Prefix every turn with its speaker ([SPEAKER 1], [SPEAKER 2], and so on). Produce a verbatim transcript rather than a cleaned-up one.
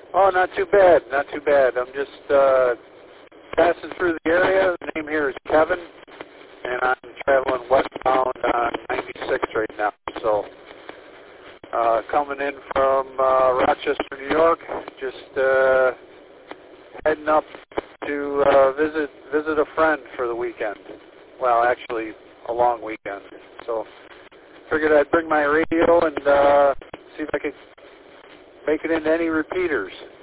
[SPEAKER 1] Oh, not too bad, not too bad. I'm just uh, passing through the area. The name here is Kevin, and I'm traveling westbound on ninety-six right now. So uh, coming in from uh, Rochester, New York, just uh, heading up to uh, visit visit a friend for the weekend. Well, actually, a long weekend. So figured I'd bring my radio and uh, see if I could make it into any repeaters.